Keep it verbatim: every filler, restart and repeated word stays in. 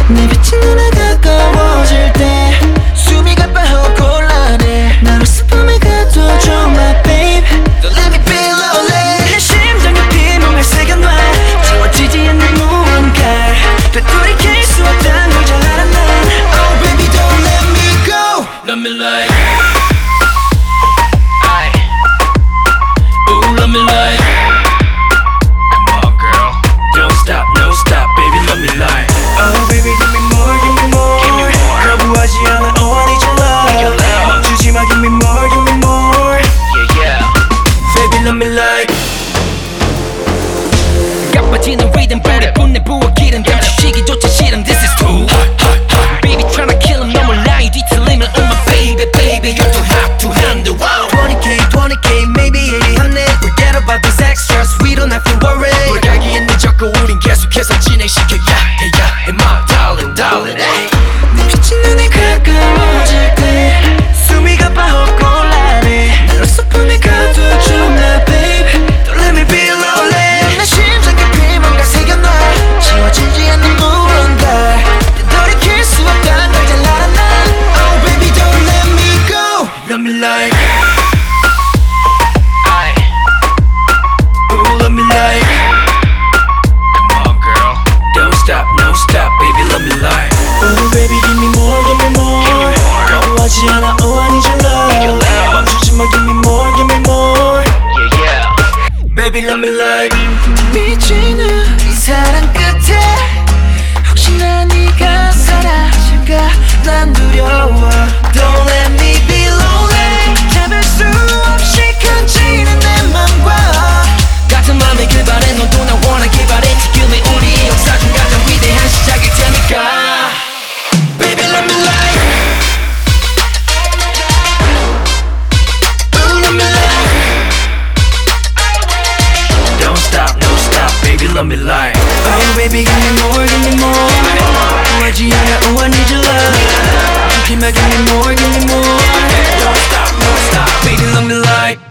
내 비친 눈에 가까워질 때 숨이 가빠하고 곤란해 나로 슬픔에 가둬줘 my babe. Don't let me be lonely. 내 심장에 비몽을 새겨놔 지워지지 않는 무언가 되돌이킬 수 없단 걸 잘 알아 난. Oh baby don't let me go. Love me like I Ooh, love me like Come on girl, don't stop, no stop, baby, love me like Oh baby give me more, give me more, Give me more. 거부하지 않아, oh I need your love, love. 멈추지 마, give me more, give me more. Yeah, yeah. Baby love me like 가빠지는 리듬 불에 분내 부어 기름 감추시기조차 싫음 This is too hot, hot, hot. Baby tryna kill him 너무 나이 뒤틀리면 Oh my baby, baby You're too hot to handle. Wow. twenty K, twenty K, maybe eighty hundred. Forget about these extras, we don't have to worry. 불가기에 늦었고 우린 계속해서 진행시켜 야해 야해 my darling, darling ay. 내 비친 눈에 가까워질 때 숨이 가빠하고 곤란해 나로 슬픔에 가둬줘 my babe. Don't let me be lonely. 내 심장 깊이 뭔가 새겨놔 지워지지 않는 무언가 되돌이킬 수 없단 걸 잘 알아 난. Oh baby don't let me go. Love me like I Ooh, love me like Come on girl, don't stop, no stop, baby, love me like Oh baby give me more, give me more. 거부하지 않아, oh I need your love, 멈추지 마, give me more, give me more. Yeah, yeah. Baby, love me like 미치는 이 사랑 끝에 혹시나 네가 사라질까 난 두려워. Don't let me be lonely. 잡을 수 없이 커지는 내 맘과 같은 맘에 그발해 너도 나 원하길 바래 지금의 우리 역사 중 가장 위대한 시작일 테니까 Baby let me like Ooh, love me like Don't stop, no stop, baby, love me like Oh baby give me more, give me more. 구하지 않아, oh I need your love. give me, give me more, give me more. Don't stop, no stop, baby, love me like